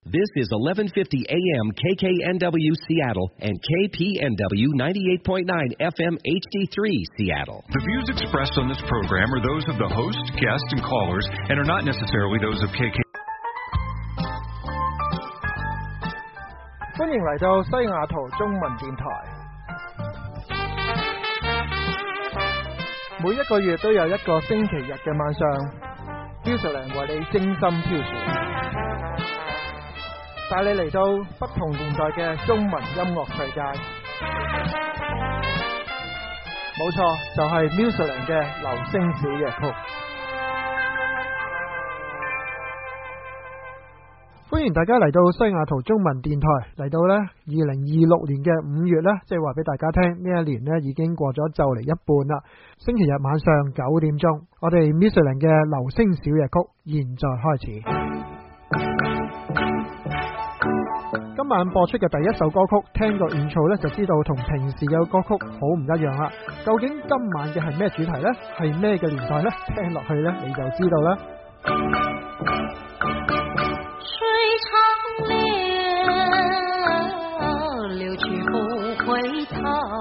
This is 1150 AM KKNW Seattle and KPNW 98.9 FM HD3 Seattle. The views expressed on this program are those of the host, guests, and callers and are not necessarily those of KK. 歡迎嚟到西雅圖中文電台。每一個月都有一個星期日嘅晚上，標述良為你精心挑選，帶你嚟到不同年代嘅中文音樂世界。冇錯，就係標述良嘅流星小夜曲。歡迎大家嚟到西雅圖中文電台，嚟到呢2026年嘅5月呢，即係話俾大家聽，呢一年呢已經過咗就嚟一半啦。星期日晚上9點鐘，我哋 Michelin 嘅流星小夜曲現在開始。今晚播出嘅第一首歌曲，聽個 intro 呢就知道同平時嘅歌曲好唔一樣啦。究竟今晚嘅係咩主題呢？係咩嘅年代呢？聽落去呢你就知道啦。 流去不回頭，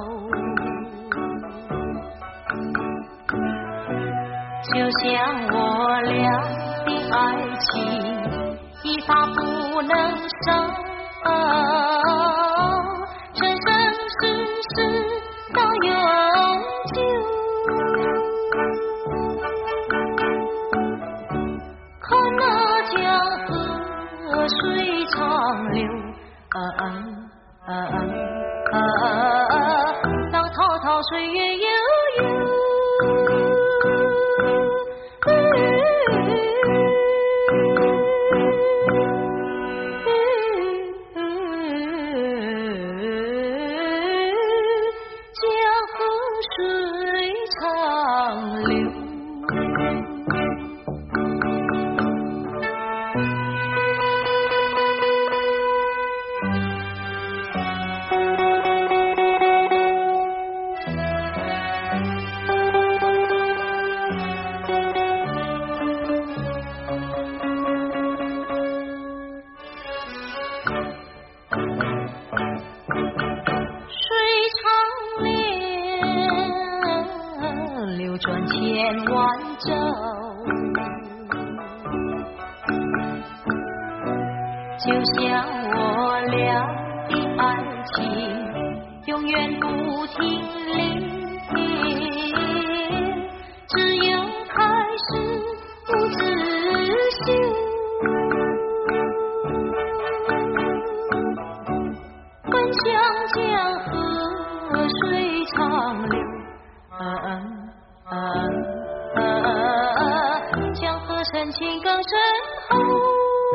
就像我倆的愛情一發不能收，生生世世到永久，看那江河水長流，浪滔滔歲月悠悠，江河水長流。就像我倆的愛情永遠不停歇，只有開始不自休，奔向江河水長流，江河深情更深厚。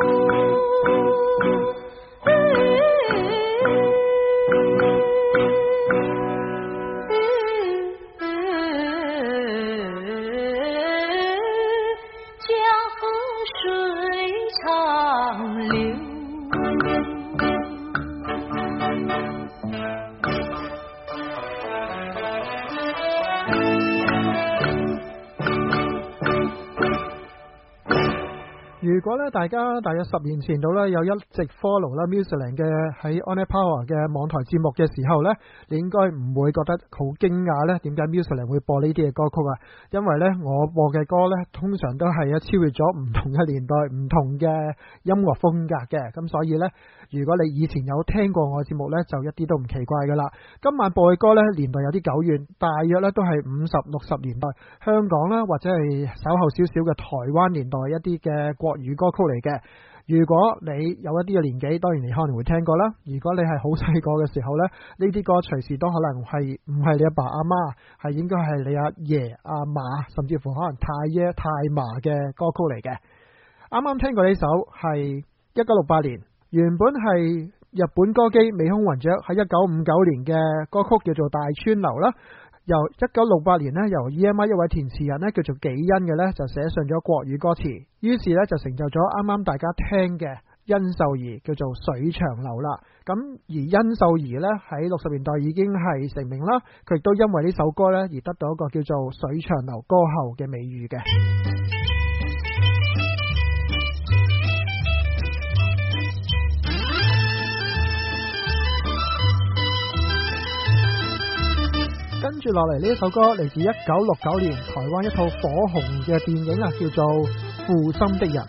如果咧大家大約10年前度咧有一直 follow 啦 Michelin 嘅喺 On Air Power 嘅網台節目嘅時候咧，你應該唔會覺得好驚訝咧，點解 Michelin 會播呢啲嘅歌曲啊？因為咧我播嘅歌咧通常都係超越咗唔同嘅年代、唔同嘅音樂風格嘅，咁所以咧如果你以前有聽過我節目咧，就一啲都唔奇怪噶啦。今晚播嘅歌咧年代有啲久遠，大約咧都係50、60年代香港啦，或者係稍後少少嘅台灣年代一啲嘅國語歌曲嚟嘅。如果你有一啲嘅年紀，當然你可能會聽過啦。如果你係好細個嘅時候呢，呢啲歌隨時都可能係唔係你阿爸阿媽，係應該係你阿爺阿嫲，甚至乎可能太爺太嫲嘅歌曲嚟嘅。啱啱聽過呢首係1968年，原本係日本歌姬尾空雲雀喺1959年嘅歌曲，叫做《大川流》啦。由1968年呢，由 EMI 一位填詞人呢叫做紀恩嘅呢，就寫上咗國語歌詞，於是呢，就成就咗啱啱大家聽嘅殷秀儀叫做水長流啦。咁而殷秀儀呢，喺60年代已經係成名啦，佢亦都因為呢首歌呢而得到一個叫做水長流歌后嘅美譽嘅。 跟住落嚟呢一首歌嚟自1969年台灣一套火紅嘅電影啊，叫做《負心的人》。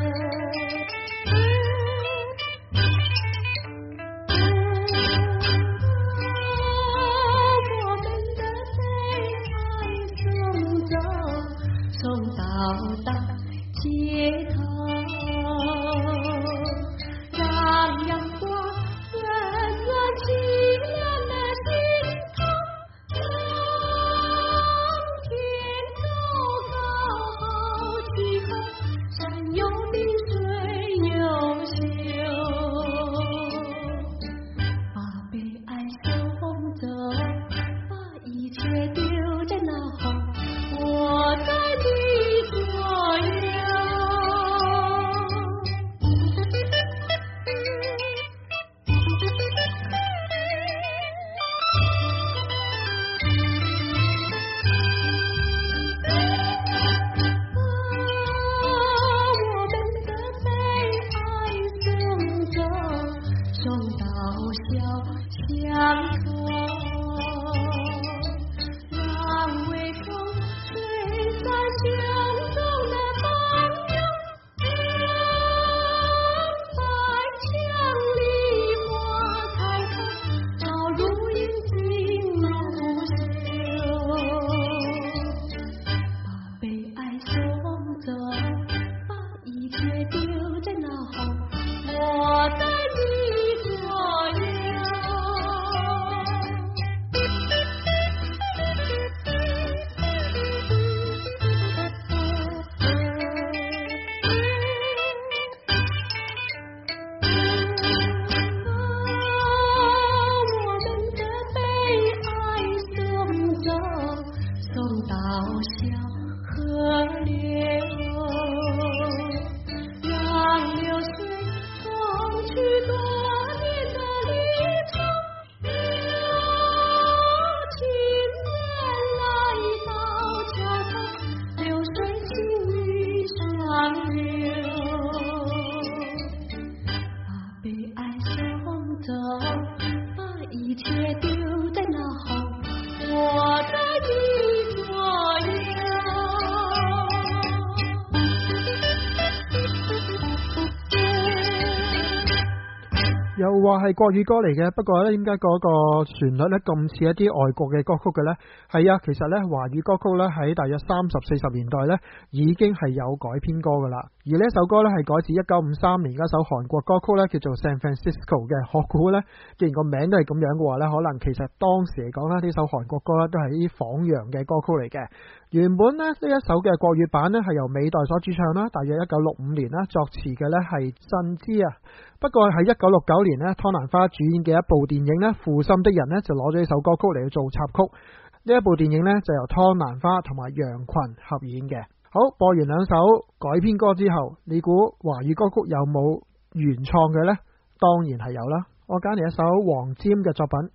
又話係國語歌嚟嘅，不過咧點解嗰個旋律咧咁似一啲外國嘅歌曲嘅呢？係啊，其實咧華語歌曲咧喺大約30-40年代咧已經係有改編歌噶啦。而呢一首歌咧係改自1953年嗰首韓國歌曲咧叫做 San Francisco 嘅。我估咧既然個名都係咁樣嘅話咧，可能其實當時嚟講咧呢首韓國歌咧都係啲仿洋嘅歌曲嚟嘅。原本咧呢一首嘅國語版咧係由美代所主唱啦，大約1965年啦，作詞嘅咧係鎮之啊。不過喺1969年咧，湯蘭花主演嘅一部電影咧《負心的人》咧就攞咗呢首歌曲嚟做插曲。呢一部電影咧就由湯蘭花同埋楊群合演嘅。好，播完兩首改編歌之後，你估華語歌曲有冇原創嘅呢？當然係有啦。我揀嚟一首黃霑嘅作品。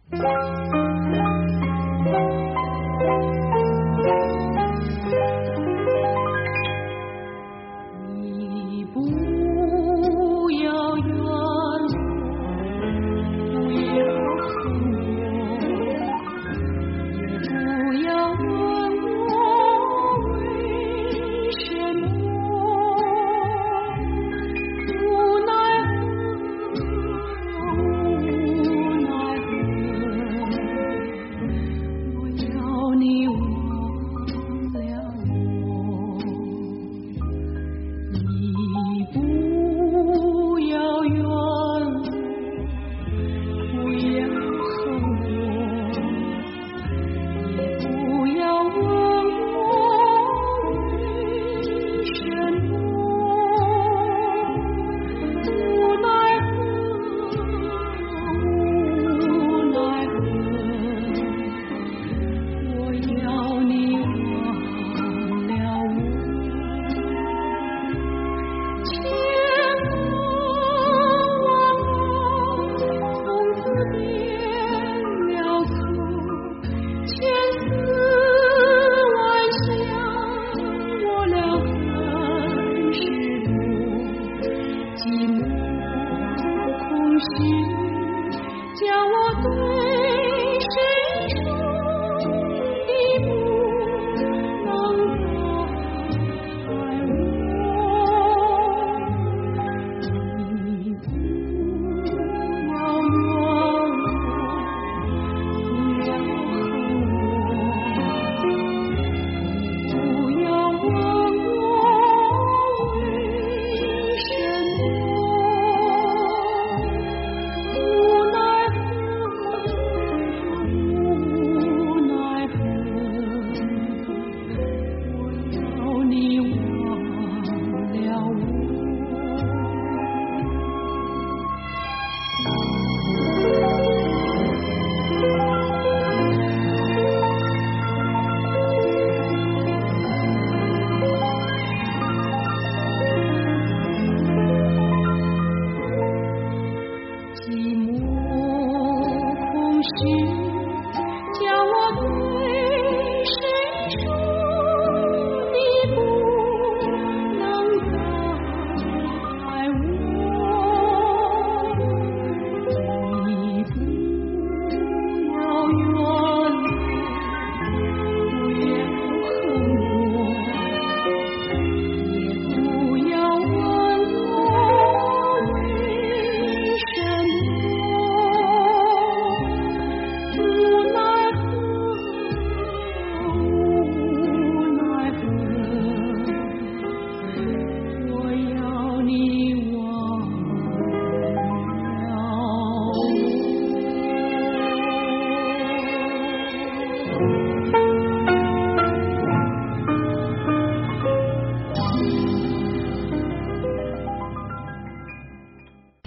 叫我对谁说？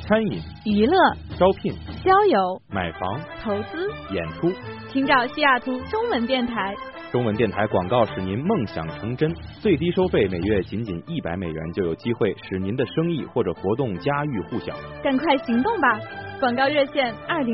餐饮、 娱乐、 招聘、 交友、 买房、 投资、 演出， 请找西雅图中文电台。 中文电台广告使您梦想成真，最低收费每月仅100美元，就有机会使您的生意或者活动家喻户晓。 赶快行动吧！广告热线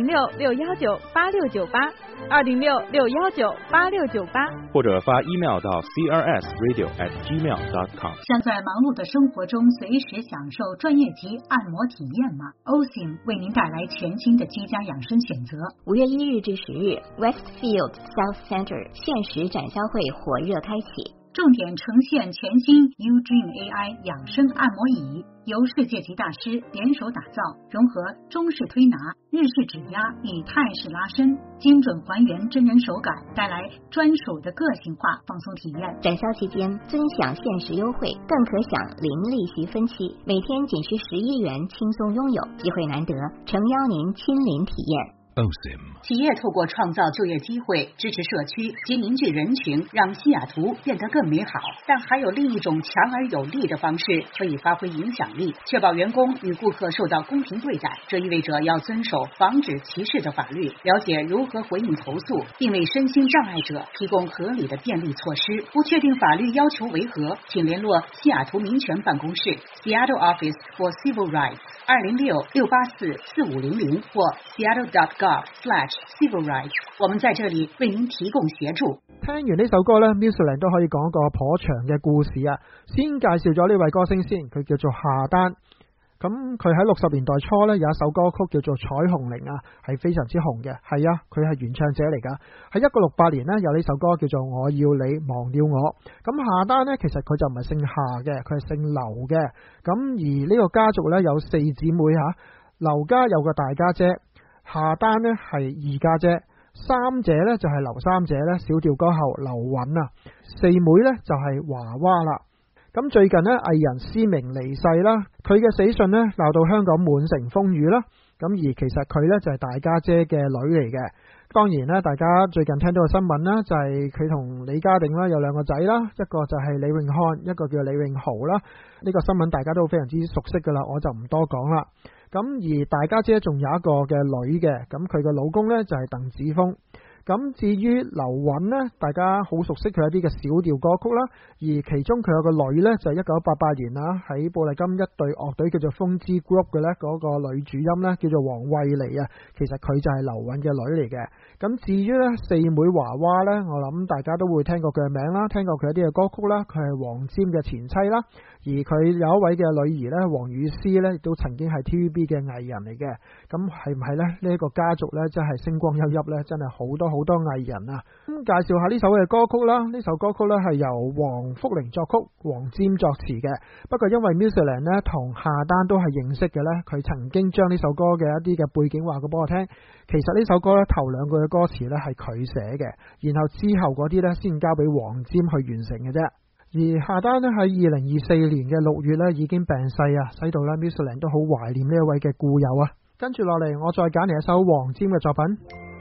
206-619-8698，206-619-8698， 或者发 email 到 crsradio@gmail.com。 想在忙碌的生活中随时享受专业级按摩体验吗？ Osim 为您带来全新的居家养生选择。 5月1日至10日 ，Westfield South Center 限时展销会火热开启。 重点呈现全新 Udream AI 养生按摩椅，由世界级大师联手打造，融合中式推拿、日式指压与泰式拉伸，精准还原真人手感，带来专属的个性化放松体验。 展销期间尊享限时优惠，更可享零利息分期，每天仅需11元轻松拥有，机会难得，诚邀您亲临体验。 企业透过创造就业机会，支持社区及凝聚人群，让西雅图变得更美好。但还有另一种强而有力的方式可以发挥影响力，确保员工与顾客受到公平对待。这意味着要遵守防止歧视的法律，了解如何回应投诉，并为身心障碍者提供合理的便利措施。不确定法律要求为何，请联络西雅图民权办公室 Seattle Office for Civil Rights 206-684-4500或 Seattle.gov/civil rights。我们在这里为您提供协助。 聽完呢首歌呢 Musicland 都可以講一個頗長嘅故事啊。先介紹咗呢位歌星先，佢叫做夏丹。咁佢喺60年代初呢有一首歌曲叫做《彩虹鈴》啊，係非常之紅嘅。係啊，佢係原唱者嚟㗎。喺1968年呢有呢首歌叫做《我要你忘了我》。咁夏丹呢其實佢就唔係姓夏嘅，佢係姓劉嘅。咁而呢個家族呢有4姊妹嚇，劉家有個大家姐，夏丹呢係二家姐，三姐呢就係劉三姐呢，小調歌后劉韻啊，四妹呢就係華娃啦。咁最近呢藝人思明離世啦，佢嘅死訊呢鬧到香港滿城風雨啦。咁而其實佢呢就係大家姐嘅女嚟嘅。當然呢大家最近聽到嘅新聞啦，就係佢同李家鼎啦有2個仔啦，一個就係李永漢，一個叫李永豪啦。呢個新聞大家都非常之熟悉噶啦，我就唔多講啦。咁而大家姐仲有一個嘅女嘅，咁佢嘅老公呢就係鄧子峰。咁至於劉韻呢，大家好熟悉佢一啲嘅小調歌曲啦，而其中佢有個女呢，就係1988年啦喺布麗金一隊樂隊叫做風之 Group 嘅呢嗰個女主音呢，叫做黃慧妮啊，其實佢就係劉韻嘅女嚟嘅。咁至於呢四妹華娃呢，我諗大家都會聽過佢嘅名啦，聽過佢一啲嘅歌曲啦，佢係黃霑嘅前妻啦，而佢有一位嘅女兒呢，黃雨詩呢，亦都曾經係 TVB 嘅藝人嚟嘅。咁係唔係呢？呢一個家族呢，真係星光熠熠呢，真係好多藝人啊。咁介紹下呢首嘅歌曲啦，呢首歌曲呢係由黃福玲作曲，黃霑作詞嘅。不過因為 Musicland 呢同夏丹都係認識嘅呢，佢曾經將呢首歌嘅一啲嘅背景話過俾我聽。其實呢首歌呢頭2句嘅歌詞呢係佢寫嘅，然後之後嗰啲呢先交俾黃霑去完成嘅啫。而夏丹呢喺2024年嘅6月呢已經病逝啊，使到呢 Musicland 都好懷念呢一位嘅故友啊。跟住落嚟我再揀嚟一首黃霑嘅作品。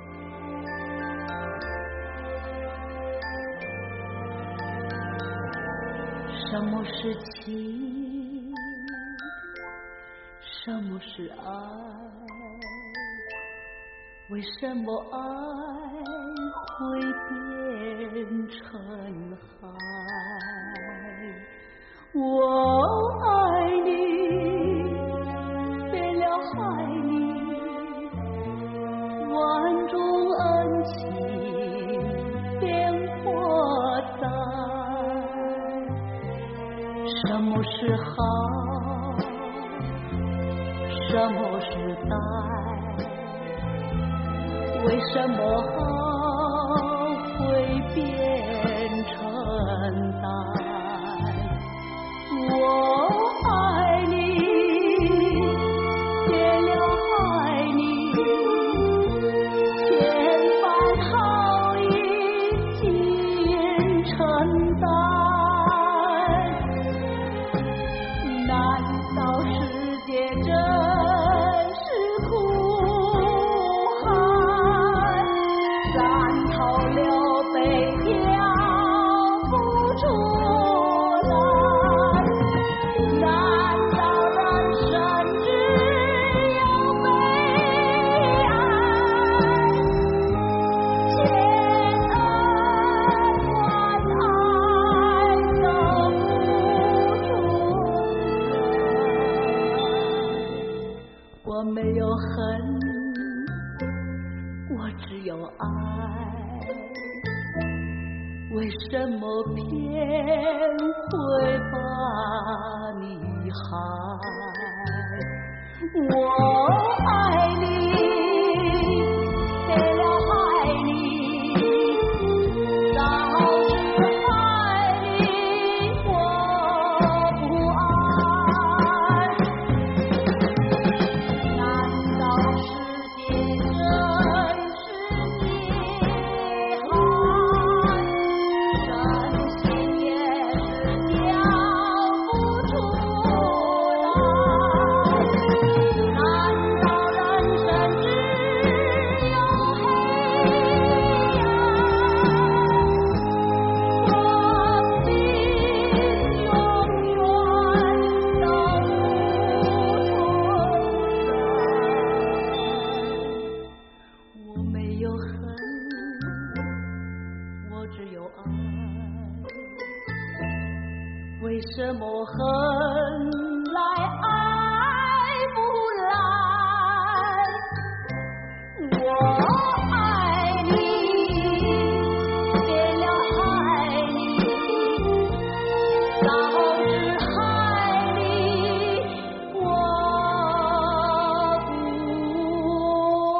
什麼是情？什麼是愛？為什麼愛會變成海？我愛你，變了海裡萬種恩情變破災。什麼是好？什麼是歹？為什麼好會變成歹？我愛你，變了海裡千般好意盡承擔。 我没有恨，我只有爱，为什么偏会把你害？我爱你，为了爱你，早知害你我不爱。难道世界真是孽海，真心也是交不出来。难道人生只有黑暗？光明永远都不存在。我没有恨，我只有爱，为什么恨来爱不来？我爱你，为了爱你，早知害你我不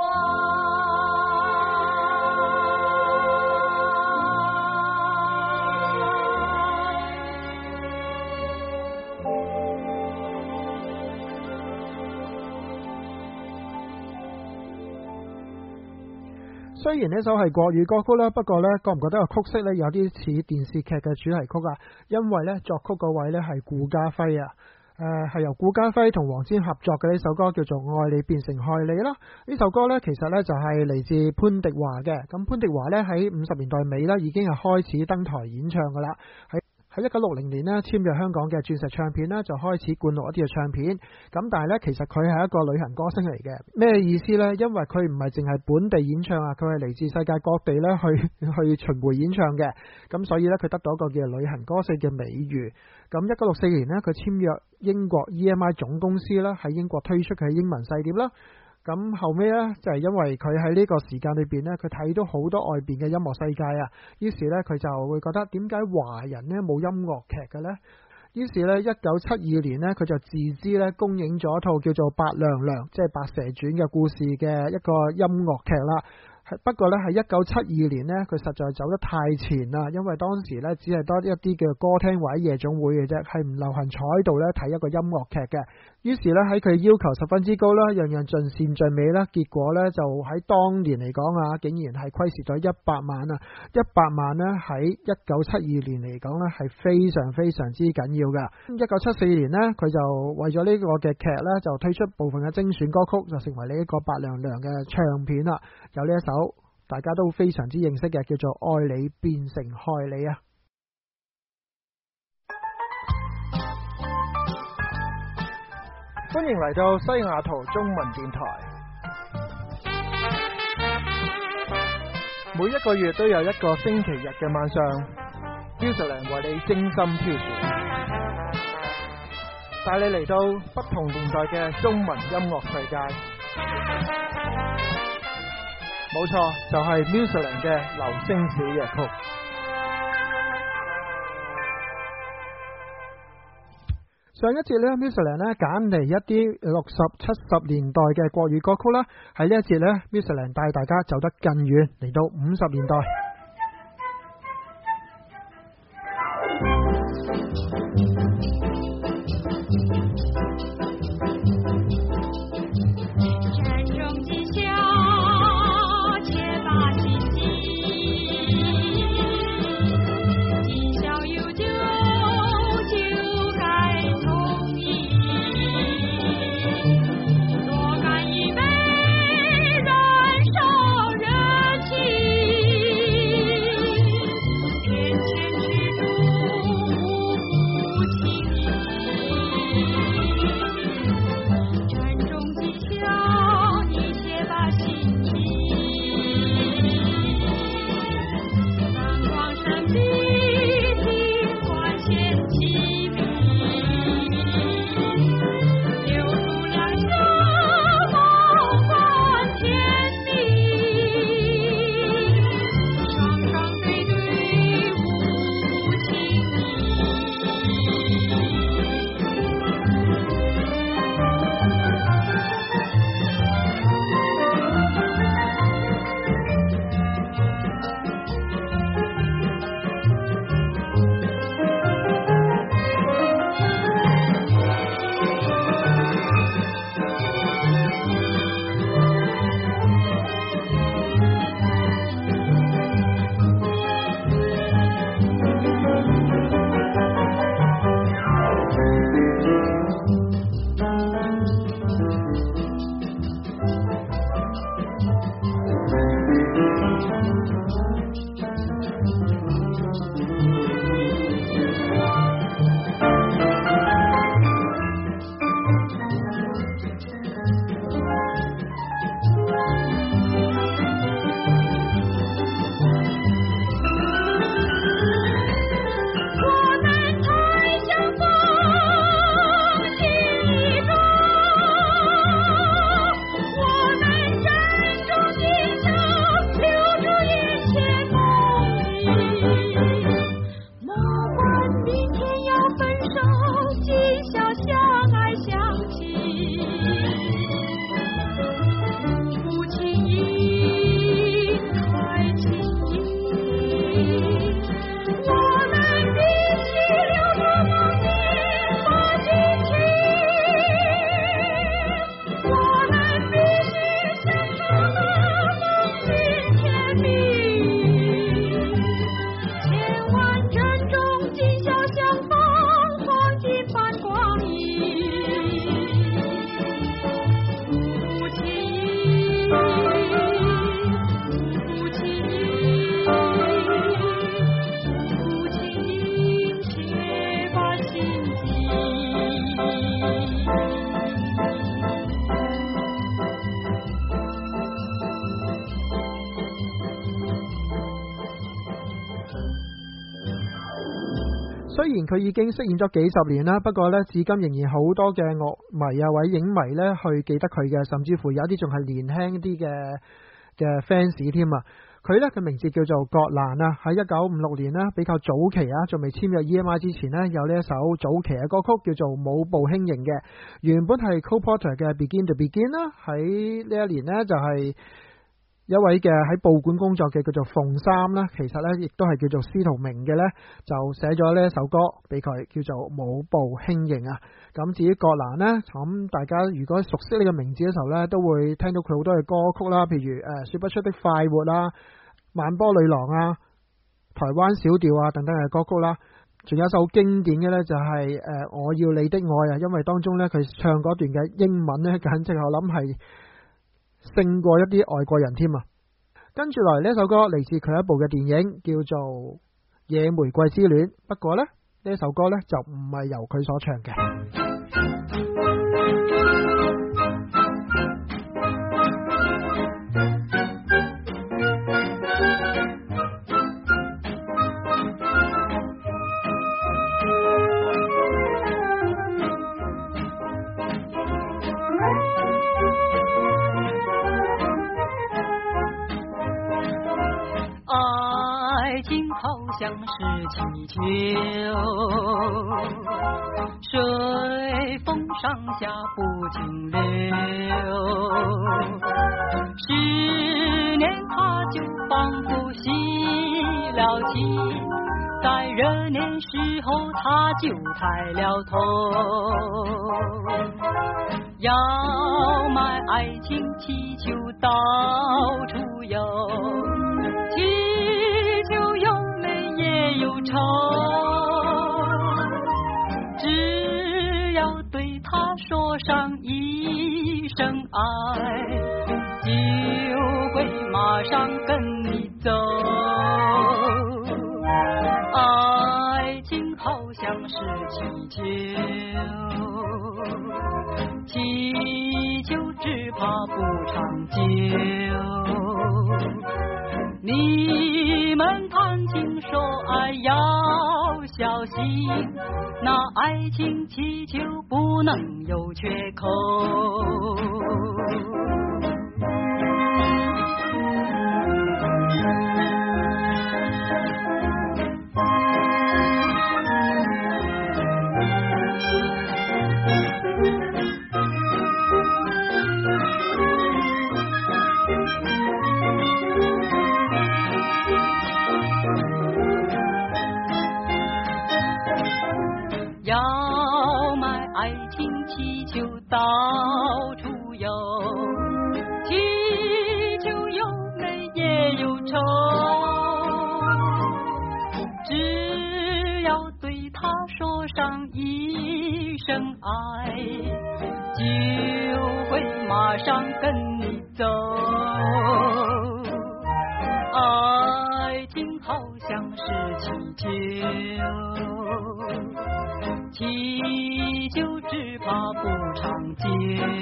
雖然呢首係國語歌曲啦，不過呢，覺唔覺得個曲式呢有啲似電視劇嘅主題曲啊？因為呢，作曲嗰位呢係顧嘉輝啊，係由顧嘉輝同黃霑合作嘅呢首歌叫做《愛你變成害你》啦。呢首歌呢，其實呢就係嚟自潘迪華嘅。咁潘迪華呢，喺50年代尾呢已經係開始登台演唱噶啦。喺1960年呢，簽約香港嘅鑽石唱片呢，就開始灌錄一啲嘅唱片。咁但係呢，其實佢係一個旅行歌星嚟嘅。咩意思呢？因為佢唔係淨係本地演唱啊，佢係嚟自世界各地呢去巡迴演唱嘅。咁所以呢，佢得到一個叫旅行歌星嘅美譽。咁1964年呢，佢簽約英國 EMI 總公司啦，喺英國推出佢嘅英文細碟啦。咁後尾呢，就係因為佢喺呢個時間裏邊呢，佢睇到好多外邊嘅音樂世界啊，於是呢，佢就會覺得點解華人呢冇音樂劇嘅呢？於是呢，1972年呢，佢就自資呢公映咗一套叫做《白娘娘》，即係《白蛇傳》嘅故事嘅一個音樂劇啦。不過呢，喺1972年呢，佢實在走得太前啦，因為當時呢，只係多一啲嘅歌廳或者夜總會嘅啫，係唔流行坐喺度呢睇一個音樂劇嘅。於是呢，喺佢要求十分之高啦，樣樣盡善盡美啦，結果呢，就喺當年嚟講啊，竟然係虧蝕咗100萬啊！100萬呢，喺1972年嚟講呢，係非常非常之緊要噶。1974年呢，佢就為咗呢個嘅劇呢，就推出部分嘅精選歌曲，就成為呢一個白娘娘嘅唱片啦。有呢一首大家都非常之認識嘅，叫做《愛你變成害你》啊！歡迎嚟到西雅圖中文電台，每一個月都有一個星期日嘅晚上，Musicland為你精心挑選，帶你嚟到不同年代嘅中文音樂世界。冇錯，就係 Musicland 嘅流星小夜曲。上一節呢 Musicland 呢揀嚟一啲60、70年代嘅國語歌曲啦，喺呢一節呢 Musicland 帶大家走得更遠，嚟到50年代。 燃烧热情。 雖然佢已經飾演咗幾十年啦，不過呢，至今仍然好多嘅樂迷啊或者影迷呢去記得佢嘅，甚至乎有啲仲係年輕啲嘅 fans 添啊。佢呢，佢名字叫做葛蘭啊，喺1956年啦，比較早期啊，仲未簽約 EMI 之前呢，有呢一首早期嘅歌曲叫做《舞步輕盈》嘅，原本係 Cole Porter 嘅 Begin to Begin 啦，喺呢一年呢，就係一位嘅喺報館工作嘅叫做馮三啦，其實呢亦都係叫做司徒明嘅呢，就寫咗呢一首歌俾佢，叫做《舞步輕盈》啊。咁至於葛蘭呢，咁大家如果熟悉呢個名字嘅時候呢，都會聽到佢好多嘅歌曲啦，譬如說不出的快活啦、萬波女郎啊、台灣小調啊等等嘅歌曲啦。仲有一首經典嘅呢，就係我要你的愛啊，因為當中呢，佢唱嗰段嘅英文呢，簡直我諗係勝過一啲外國人添啊！跟住來呢首歌嚟自佢一部嘅電影叫做《野玫瑰之戀》，不過呢首歌呢就唔係由佢所唱嘅。 像是气球，随风上下不停留，10年它就仿佛熄了机，在热恋时候它就抬了头，要买爱情气球到处游，忧愁，只要对他说上一声爱，就会马上跟你走。爱情好像是气球，气球只怕不长久。你们谈情说爱要小心，那爱情气球不能有缺口。要买爱情气球到处游，气球有美也有丑，只要对他说上一声爱，就会马上跟你走。爱情好像是气球，气球只怕不长久。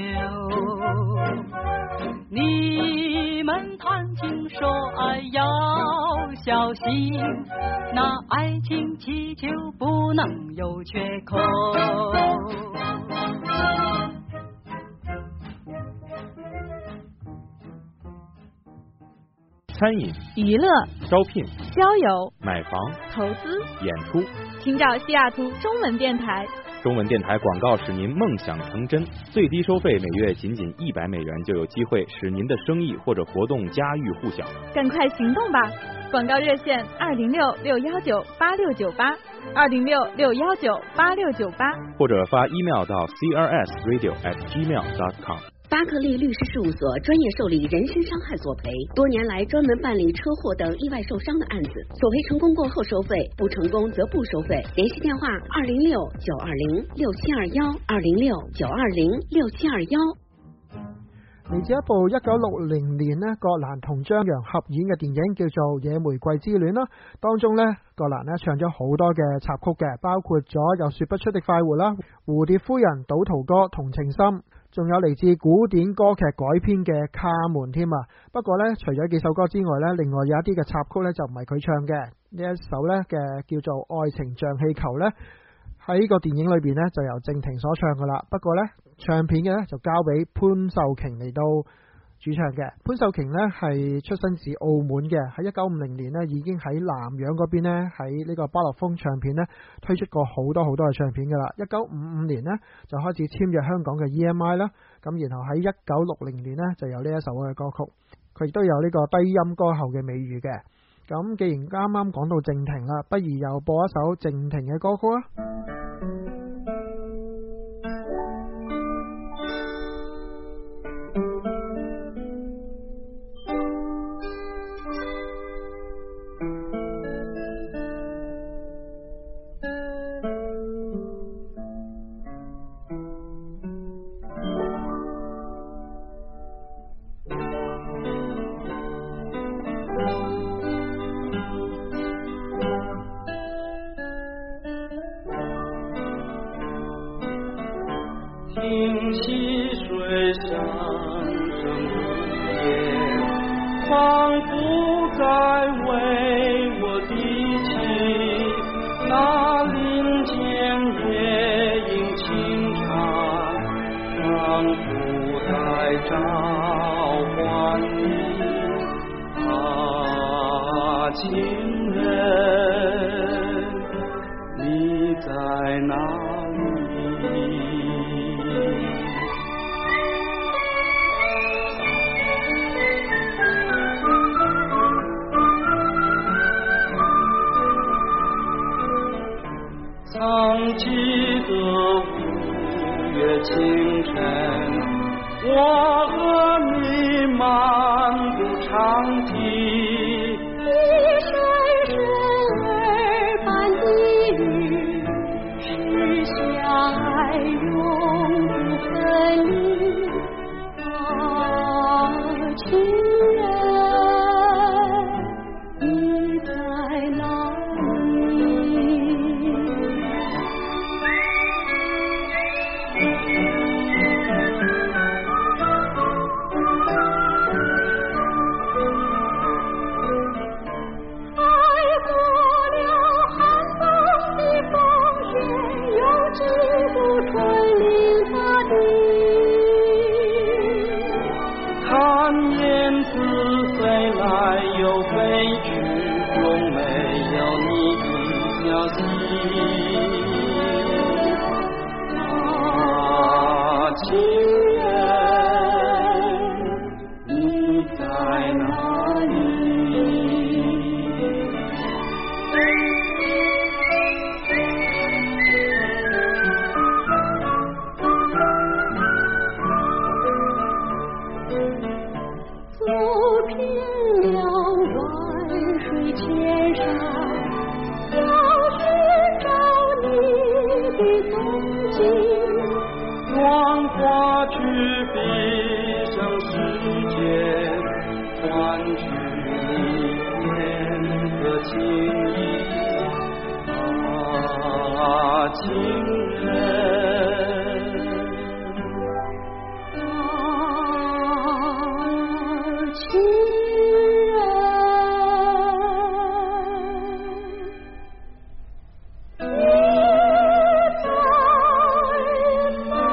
你们谈情说爱要小心，那爱情气球不能有缺口。 餐饮、 娱乐、 招聘、 交友、 买房、 投资、 演出， 请找西雅图中文电台。 中文电台广告使您梦想成真，最低收费每月仅100美元就有机会使您的生意或者活动家喻户晓。 赶快行动吧！广告热线206-619-8698 206-619-8698， 或者发 email 到 crsradio@gmail.com。 巴克利律师事务所专业受理人身伤害索赔，多年来专门办理车祸等意外受伤的案子，索赔成功过后收费，不成功则不收费。联系电话206-920-6721 206-920-6721。 嚟自一部1960年呢，葛蘭同張揚合演嘅電影叫做《野玫瑰之戀》啦，當中呢，葛蘭呢唱咗好多嘅插曲嘅，包括咗有說不出的快活啦、蝴蝶夫人、賭徒歌、同情心，仲有嚟自古典歌劇改編嘅卡門添啊。不過呢，除咗幾首歌之外呢，另外有一啲嘅插曲呢就唔係佢唱嘅， 呢一首呢嘅叫做愛情像氣球呢，喺個電影裏邊呢就由靜婷所唱噶啦，不過呢唱片嘅呢就交俾潘秀瓊嚟到主唱嘅。潘秀瓊呢係出身自澳門嘅，喺1950年呢已經喺南洋嗰邊呢，喺呢個巴樂風唱片呢推出過好多嘅唱片噶啦。1955年呢就開始簽約香港嘅 EMI 啦，咁然後喺1960年呢就有呢一首嘅歌曲，佢亦都有呢個低音歌后嘅美譽嘅。咁既然啱啱講到靜婷啦，不如又播一首靜婷嘅歌曲啊！ 听溪水上升不夜，仿佛在为我低泣。那林间夜莺轻唱，仿佛在召唤你。啊，情人，你在哪里？藏记得5月清晨，我和你漫步长堤， 一声声耳畔低语，是相爱永不分离。啊，情人，你在哪里？ 看燕子飞来又飞去，终没有你的消息。啊，情人，你在哪里？ 走遍了万水千山，要寻找你的踪迹。 望过去毕生时间，换取一片的情谊。啊，情人， 情人，你在哪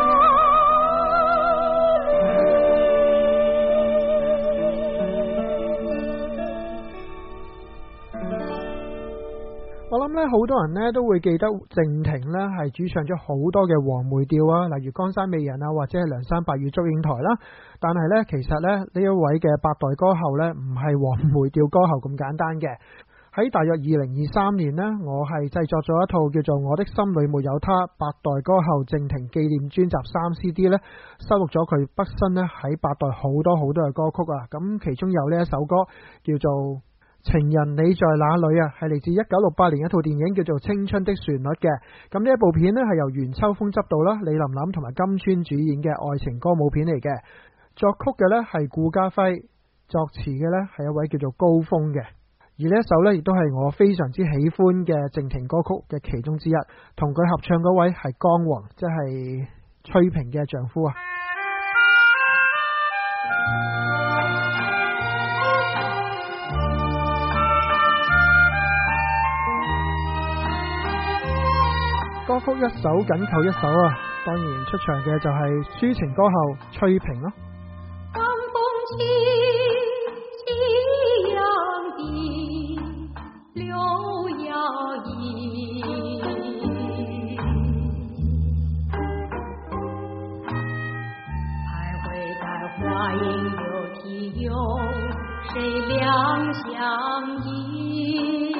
我諗咧，好多人咧都會記得靜婷咧係主唱咗好多嘅黃梅調啊，例如江山美人啊，或者係梁山伯與祝英台啦。但係咧，其實咧呢一位嘅八代歌后咧，唔係黃梅調歌后咁簡單嘅。喺大約2023年呢，我係製作咗一套叫做《我的心裏沒有他》八代歌后靜婷紀念專輯3 CD 咧，收錄咗佢畢生咧喺八代好多嘅歌曲啊。咁其中有呢一首歌叫做情人你在哪裏啊，係嚟自1968年一套電影叫做《青春的旋律》嘅。咁呢一部片呢係由袁秋風執導啦，李琳琳同埋金川主演嘅愛情歌舞片嚟嘅。作曲嘅呢係顧嘉輝，作詞嘅呢係一位叫做高峰嘅。而呢一首呢亦都係我非常之喜歡嘅靜婷歌曲嘅其中之一，同佢合唱嗰位係江宏，即係崔萍嘅丈夫啊。 曲一首緊扣一首啊，當然出場嘅就係抒情歌后崔萍咯。 晚風起，夕陽低，柳搖曳，徘徊在花影柳啼有誰兩相依？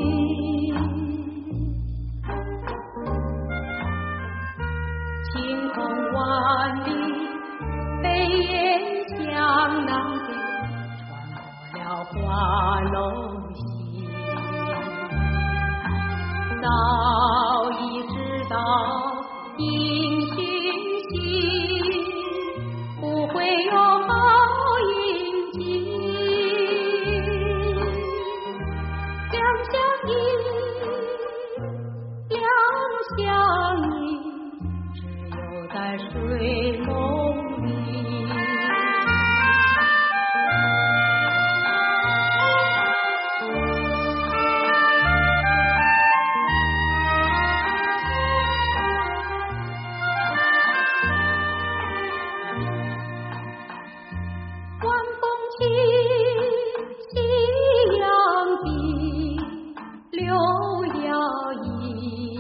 晴空萬里，飛燕向南飛，穿過了花樓溪。早已知道因循行，不會有好運氣。兩相依，兩相依，在睡夢裏。晚風起，夕陽低，柳搖曳。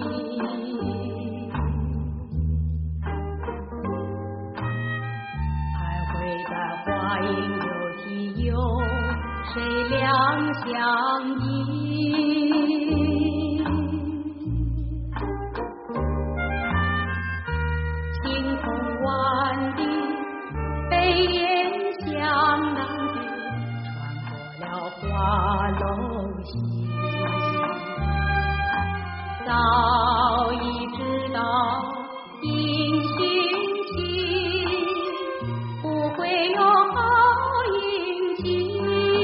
花影柳啼有誰兩相依？晴空萬里，飛燕向南飛，穿過了花樓溪。早已知道因循行，不會有好運氣。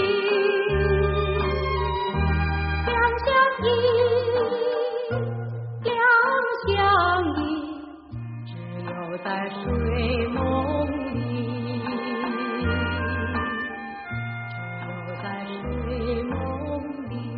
兩相依，兩相依，只有在睡夢裏，只有在睡夢裏。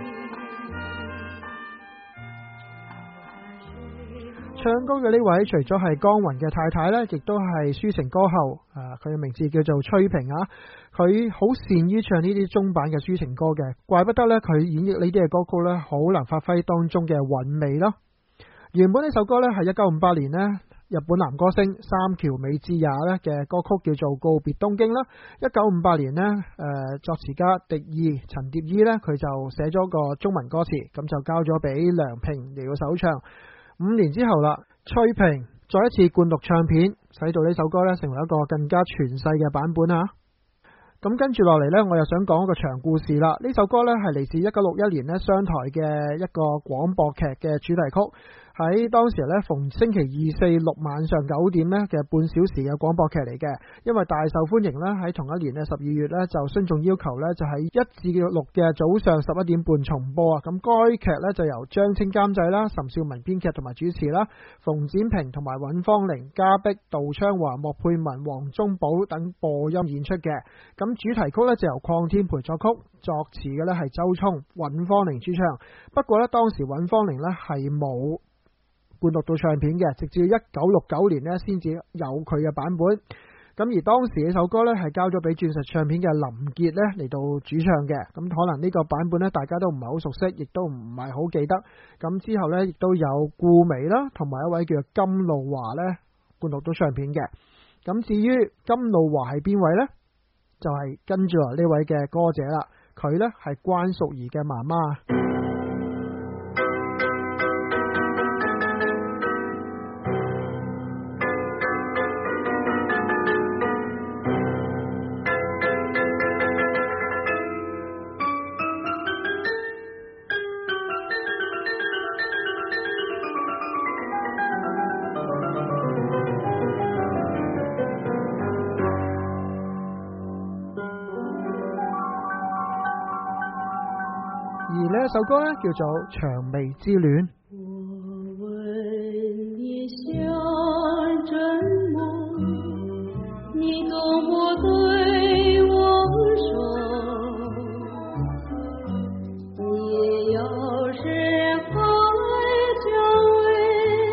唱歌嘅呢位除咗係江雲嘅太太呢，亦都係抒情歌后佢嘅名字叫做崔萍啊。佢好善於唱呢啲中版嘅抒情歌嘅，怪不得呢，佢演繹呢啲嘅歌曲呢，好難發揮當中嘅韻味咯。原本呢首歌呢，係1958年呢，日本男歌星三橋美智也呢嘅歌曲叫做《告別東京》啦。1958年呢，作詞家狄義陳蝶衣呢，佢就寫咗個中文歌詞，咁就交咗俾梁平嚟到首唱。5年之後啦，崔萍再一次灌錄唱片，使到呢首歌呢成為一個更加傳世嘅版本啊！咁跟住落嚟呢，我又想講一個長故事啦。呢首歌呢係嚟自1961年呢商台嘅一個廣播劇嘅主題曲。喺當時咧，逢星期2、4、6晚上9點咧嘅半小時嘅廣播劇嚟嘅，因為大受歡迎啦，喺同一年咧12月咧就孫仲要求咧就喺1至6嘅早上11點半重播啊。咁該劇咧就由張清監製啦，岑兆文編劇同埋主持啦，馮展平同埋尹芳玲、嘉碧、杜昌華、莫佩文、黃宗寶等播音演出嘅。咁主題曲咧就由鄺天培作曲，作詞嘅咧係周聰，尹芳玲主唱。不過咧當時尹芳玲咧係冇灌錄到唱片嘅，直至1969年呢先至有佢嘅版本。咁而當時呢首歌呢係交咗俾鑽石唱片嘅林傑呢嚟到主唱嘅。咁可能呢個版本呢大家都唔係好熟悉，亦都唔係好記得。咁之後呢亦都有顧媚啦，同埋一位叫做金露華呢灌錄到唱片嘅。咁至於金露華係邊位呢？就係跟住嚟呢位嘅歌者啦，佢呢係關淑怡嘅媽媽。呢首歌呢叫做《薔薇之戀》。 我問你想怎麼，你總不對我說，你要是還想為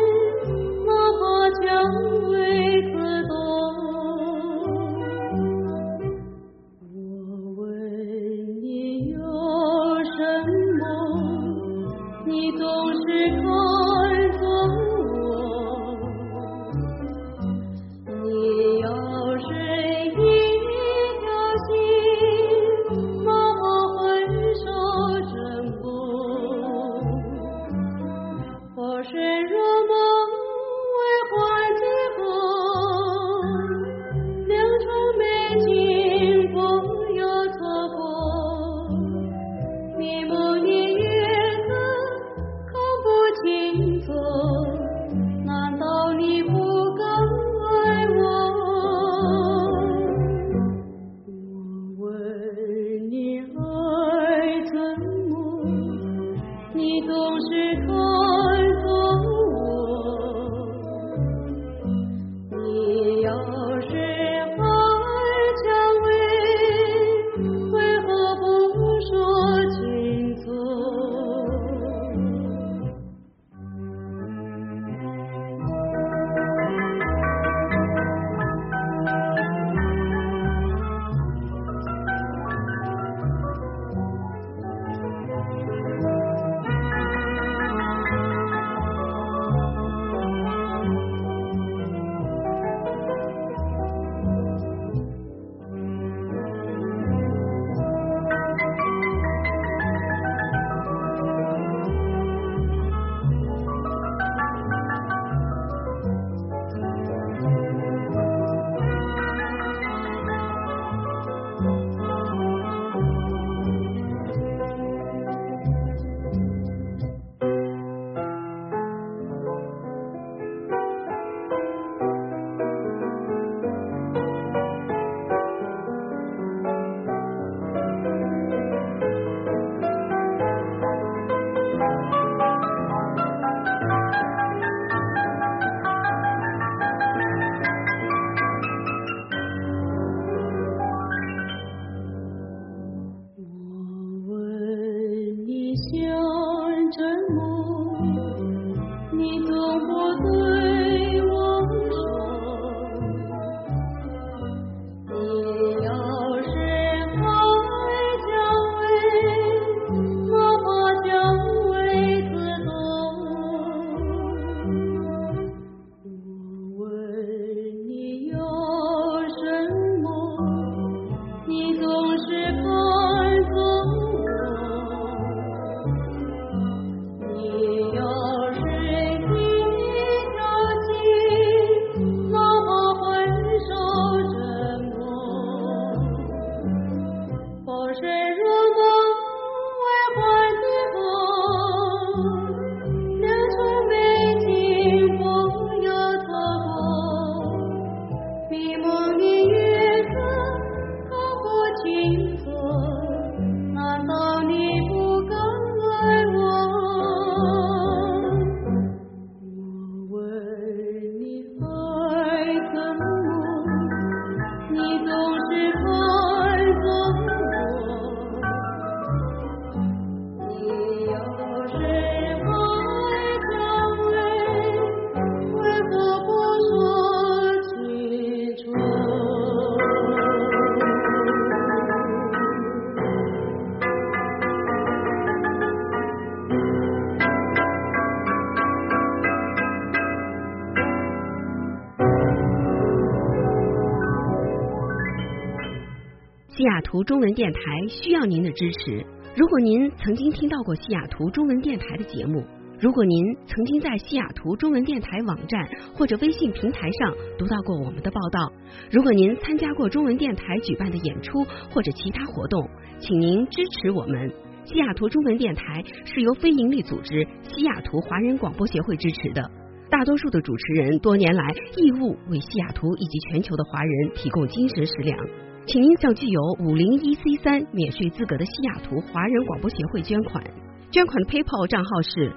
西雅图中文电台需要您的支持。如果您曾经听到过西雅图中文电台的节目，如果您曾经在西雅图中文电台网站或者微信平台上读到过我们的报道，如果您参加过中文电台举办的演出或者其他活动，请您支持我们。西雅图中文电台是由非营利组织西雅图华人广播协会支持的，大多数的主持人多年来义务为西雅图以及全球的华人提供精神食粮。请您向具有501C3免税资格的西雅图华人广播协会捐款，捐款的 PayPal 账号是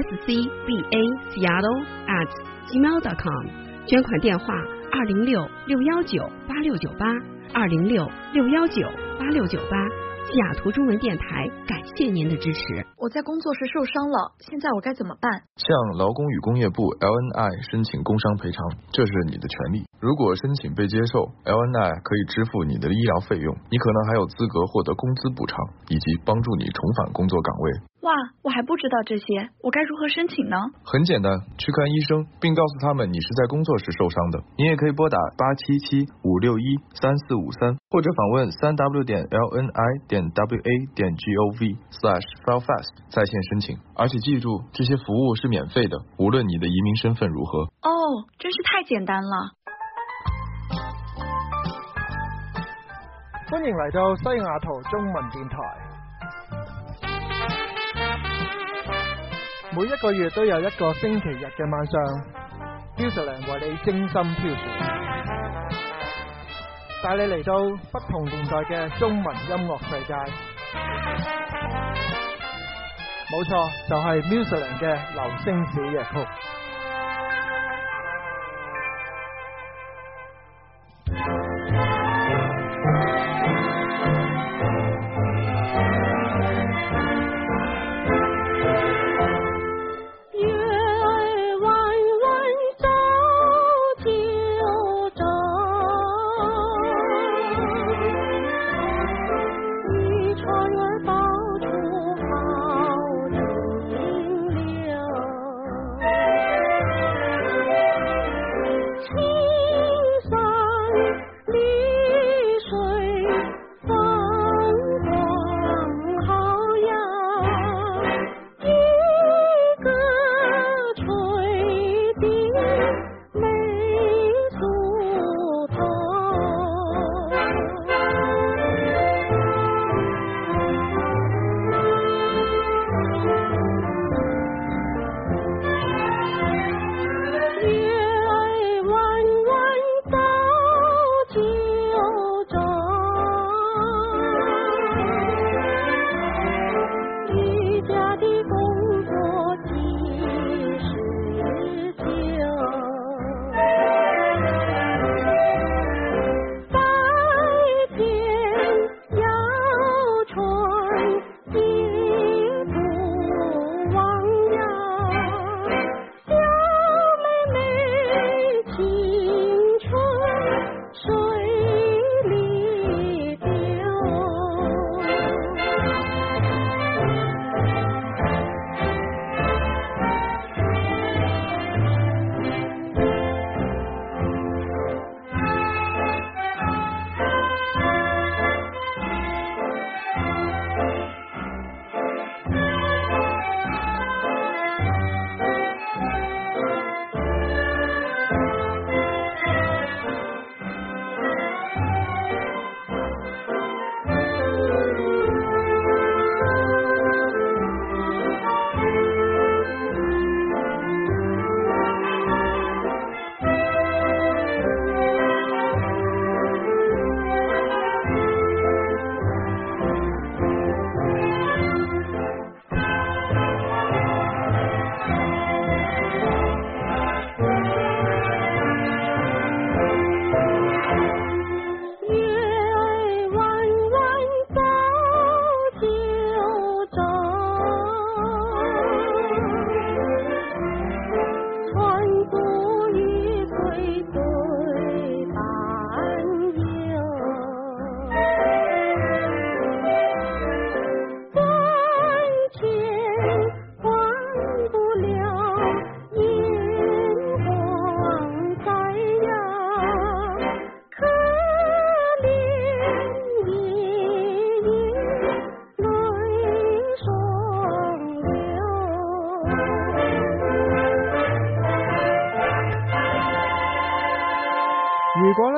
scbaseattle@gmail.com， 捐款电话206-619-8698，206-619-8698。西雅图中文电台感谢您的支持。 我在工作时受伤了，现在我该怎么办？ 向劳工与工业部 LNI 申请工伤赔偿，这是你的权利。如果申请被接受， LNI 可以支付你的医疗费用，你可能还有资格获得工资补偿，以及帮助你重返工作岗位。 哇，我还不知道这些，我该如何申请呢？ 很简单，去看医生，并告诉他们你是在工作时受伤的。你也可以拨打877-561-3453，或者访问www.lni.wa.gov/filefast 在线申请。而且记住，这些服务是免费的，无论你的移民身份如何。 哦，真是太简单了。 歡迎嚟到西雅圖中文電台。每一個月都有一個星期日嘅晚上，Musicland為你精心挑選，帶你嚟到不同年代嘅中文音樂世界。冇錯，就係 Musicland 嘅流星小夜曲。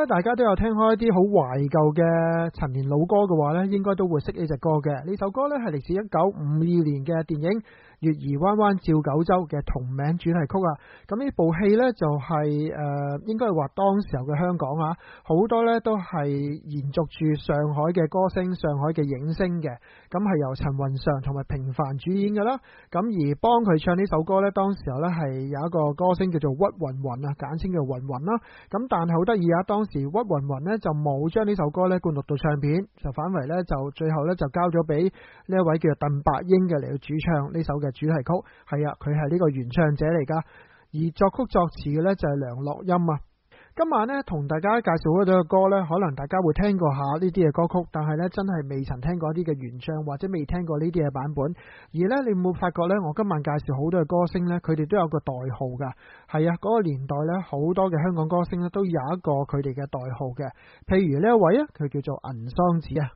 咧大家都有聽開一啲好懷舊嘅陳年老歌嘅話咧，應該都會識呢隻歌嘅。呢首歌咧係嚟自1952年嘅電影月兒彎彎照九州嘅同名主題曲啊。咁呢部戲呢，就係應該係話當時候嘅香港啊，好多呢都係延續住上海嘅歌星、上海嘅影星嘅。咁係由陳雲裳同埋平凡主演㗎啦。咁而幫佢唱呢首歌呢，當時候呢係有一個歌星叫做屈雲雲啊，簡稱叫雲雲啦。咁但係好得意啊，當時屈雲雲呢就冇將呢首歌呢灌錄到唱片，就反為呢就最後呢就交咗俾呢一位叫做鄧白英嘅嚟到主唱呢首嘅主題曲。係啊，佢係呢個原唱者嚟噶，而作曲作詞嘅呢就係梁樂音啊。今晚呢，同大家介紹嗰啲嘅歌呢，可能大家會聽過下呢啲嘅歌曲，但係呢真係未曾聽過一啲嘅原唱，或者未聽過呢啲嘅版本。而呢，你有冇發覺呢？我今晚介紹好多嘅歌星呢，佢哋都有個代號噶。係啊，嗰個年代呢，好多嘅香港歌星呢都有一個佢哋嘅代號嘅。譬如呢一位啊，佢叫做銀桑子啊。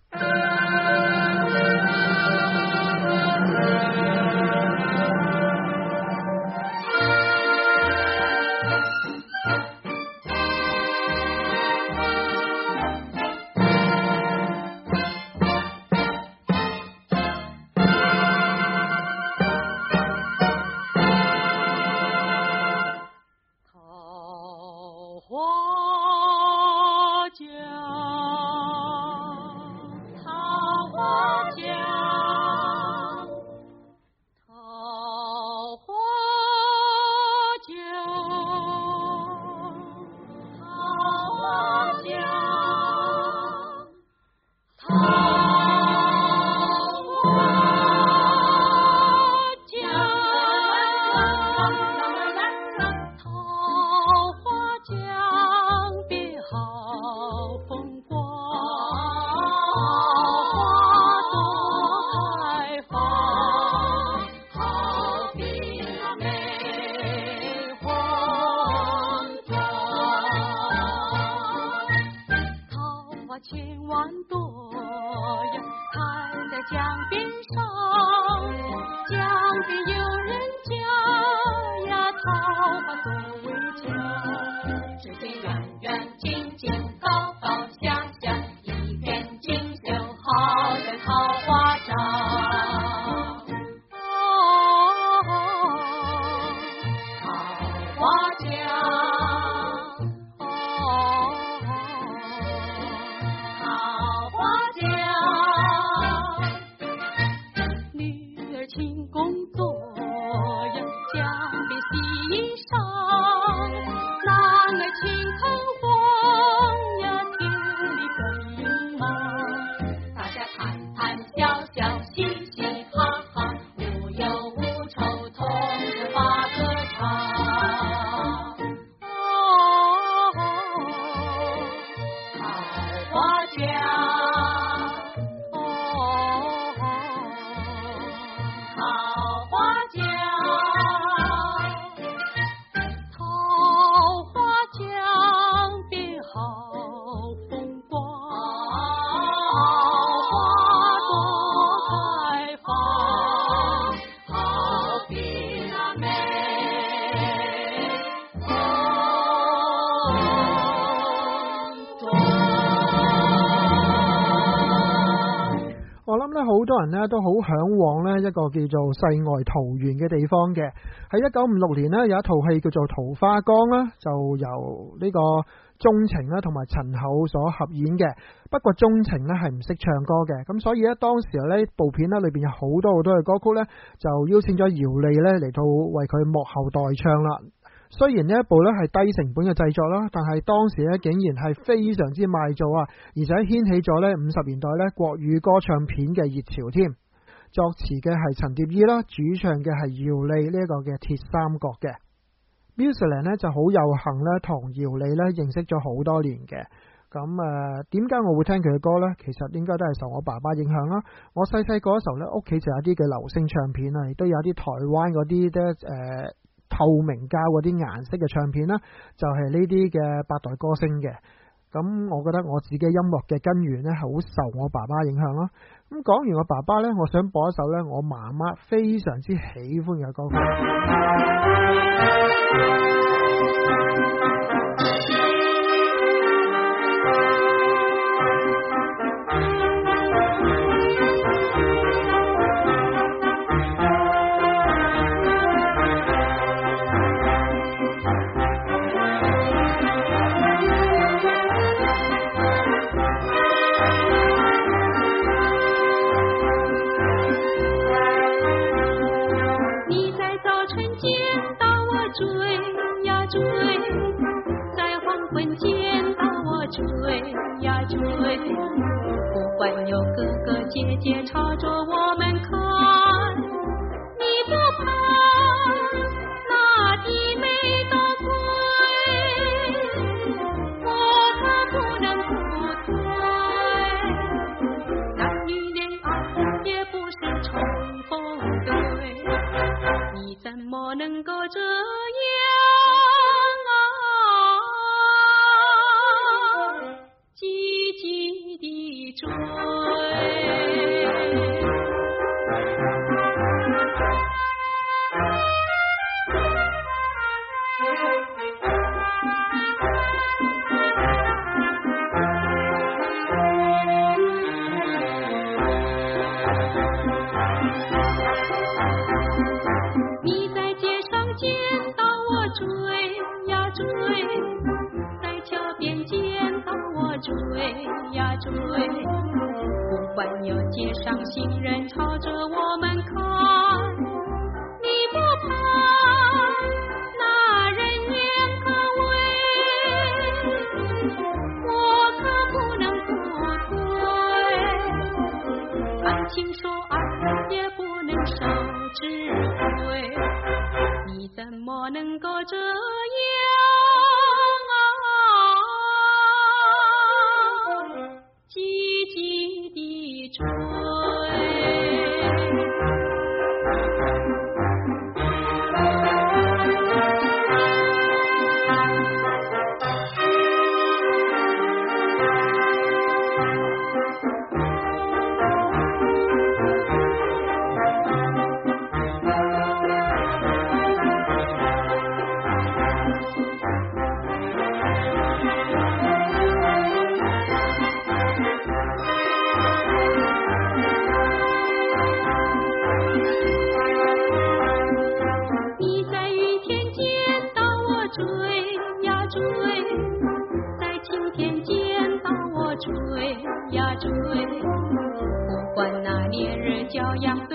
好多人呢都好向往呢一個叫做世外桃源嘅地方嘅。喺1956年呢，有一套戲叫做《桃花江》啦，就由呢個鍾情啦同埋陳厚所合演嘅。不過鍾情呢係唔識唱歌嘅，咁所以呢，當時呢部片呢裏邊有好多嘅歌曲呢，就邀請咗姚莉呢嚟到為佢幕後代唱啦。雖然呢一部呢係低成本嘅製作啦，但係當時呢竟然係非常之賣座啊，而且掀起咗呢50年代呢國語歌唱片嘅熱潮添。作詞嘅係陳蝶衣啦，主唱嘅係姚莉呢一個嘅鐵三角嘅。Musicland 呢就好有幸呢同姚莉呢認識咗好多年嘅。咁點解我會聽佢嘅歌呢？其實應該都係受我爸爸影響啦。我細細個嗰時候呢，屋企就有啲嘅流星唱片啊，亦都有啲台灣嗰啲透明膠嗰啲顏色嘅唱片啦，就係呢啲嘅8代歌星嘅。咁我覺得我自己音樂嘅根源呢，係好受我爸爸影響咯。咁講完我爸爸呢，我想播一首呢我媽媽非常之喜歡嘅歌曲。 追，不管有哥哥姐姐朝着我们看，你不怕那弟妹都跪，我可不能不退。男女恋爱也不是冲锋队，你怎么能够这样积极地追？你在街上见到我追呀追，在桥边见到我追呀追，不管有街上行人朝着我们看，你不怕那人言可畏，我可不能不退。谈情说爱也不能受指挥，你怎么能够这样积极地追？你在雨天见到我追呀追，在晴天见到我追呀追，不管那烈日骄阳